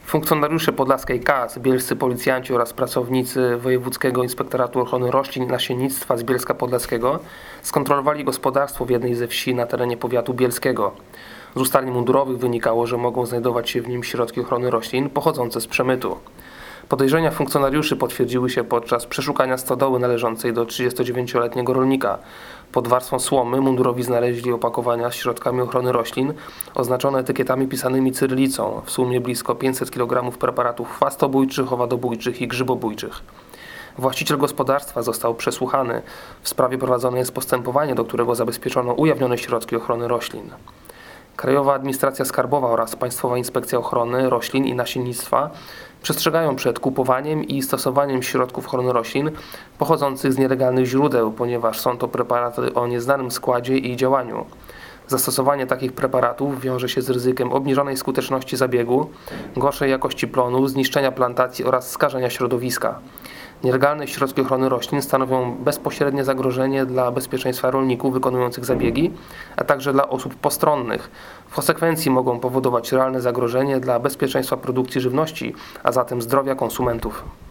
Funkcjonariusze podlaskiej KAS, bielscy policjanci oraz pracownicy Wojewódzkiego Inspektoratu Ochrony Roślin i Nasiennictwa z Bielska Podlaskiego skontrolowali gospodarstwo w jednej ze wsi na terenie powiatu bielskiego. Z ustaleń mundurowych wynikało, że mogą znajdować się w nim środki ochrony roślin pochodzące z przemytu. Podejrzenia funkcjonariuszy potwierdziły się podczas przeszukania stodoły należącej do 39-letniego rolnika. Pod warstwą słomy mundurowi znaleźli opakowania z środkami ochrony roślin oznaczone etykietami pisanymi cyrylicą, w sumie blisko 500 kg preparatów chwastobójczych, owadobójczych i grzybobójczych. Właściciel gospodarstwa został przesłuchany. W sprawie prowadzone jest postępowanie, do którego zabezpieczono ujawnione środki ochrony roślin. Krajowa Administracja Skarbowa oraz Państwowa Inspekcja Ochrony Roślin i Nasiennictwa przestrzegają przed kupowaniem i stosowaniem środków ochrony roślin pochodzących z nielegalnych źródeł, ponieważ są to preparaty o nieznanym składzie i działaniu. Zastosowanie takich preparatów wiąże się z ryzykiem obniżonej skuteczności zabiegu, gorszej jakości plonu, zniszczenia plantacji oraz skażenia środowiska. Nielegalne środki ochrony roślin stanowią bezpośrednie zagrożenie dla bezpieczeństwa rolników wykonujących zabiegi, a także dla osób postronnych. W konsekwencji mogą powodować realne zagrożenie dla bezpieczeństwa produkcji żywności, a zatem zdrowia konsumentów.